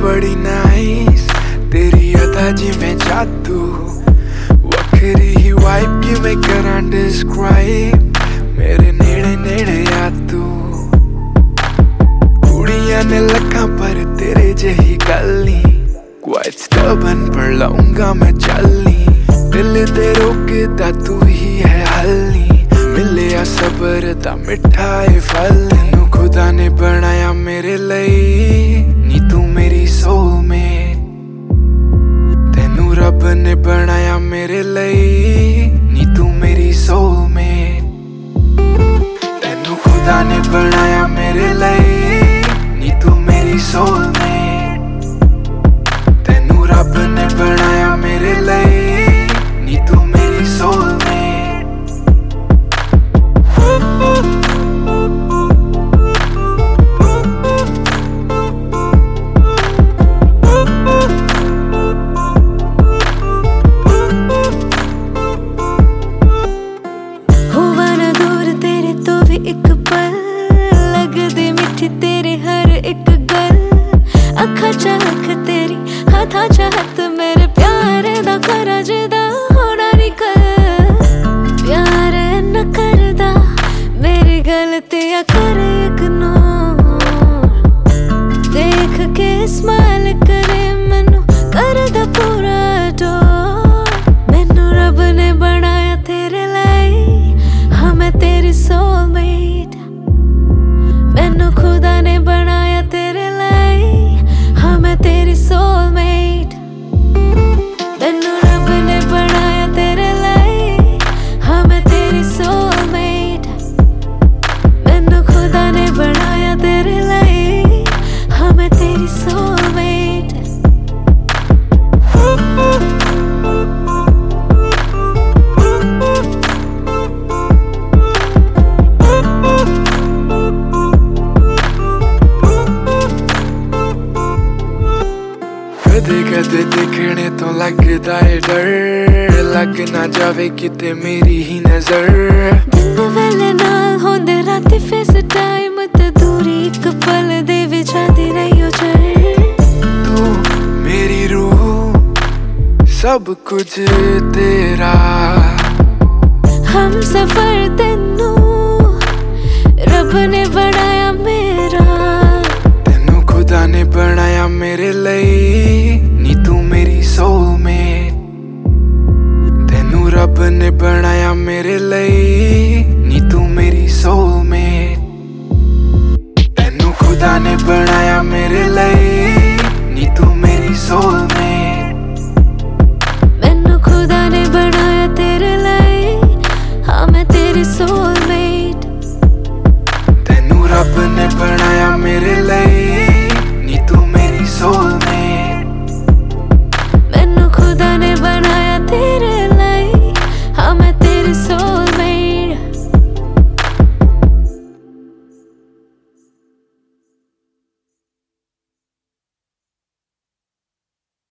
बड़ी नाइस तेरी अदा जिवें जादू वखरी ही वाइब की मैं करां डिस्क्राइब मेरे नेड़े नेड़े आ तू कुड़ियां ने लखा पर तेरे जही गल्ली क्वाइट स्टबन पर लाऊंगा मैं चलनी दिल दे रोकदा तू ही है हल्ली मिले आ सबर दा मिठा ए फल तैनू खुदा ने बनाया मेरे लिए नी तू मेरी सोलमेट तैनू रब ने बनाया मेरे लिए नी तू मेरी सोलमेट तैनू खुदा ने बनाया मेरे लिए नी तू मेरी सोलमेट तैनू रब ने बनाया मेरे लिए नी तू मेरी सोलमेट एक पल लगदी मिठी तेरी हर एक गल अखा चख तेरी हाथा चाहत मेरे प्यारे दा करा जिदा होना नी कल प्यार न करदा मेरी गलतियां करे इग्नोर देख के स्माइल करे मैनू करदा पूरा डोर मैनू रब ने बनाया तेरे लिए हाँ मैं तेरी सोलमेट मैनू खुदा ने बनाया तेरे लिए हाँ मैं तेरी सोलमेट मैनू रब ने बनाया तेरे लिए हाँ मैं तेरी सोलमेट मैनू खुदा ने बनाया तेरे लिए हाँ मैं तेरी सोलमेट कदे कदे देखने तो लगदा है डर लग ना जावे किते मेरी ही नजर दिन वेले नाल होंदे राती फेस टाइम ते दूरी एक पल दे विच आदी रहियो चर तू मेरी रूह सब कुछ तेरा हम सफर तेनू रब ने बनाया मेरा तैनू खुदा ने बनाया मेरे लिए नी तू मेरी सोलमेट तैनू रब ने बनाया मेरे लिए नी तू मेरी सोलमेट तैनू खुदा ने बनाया मेरे लिए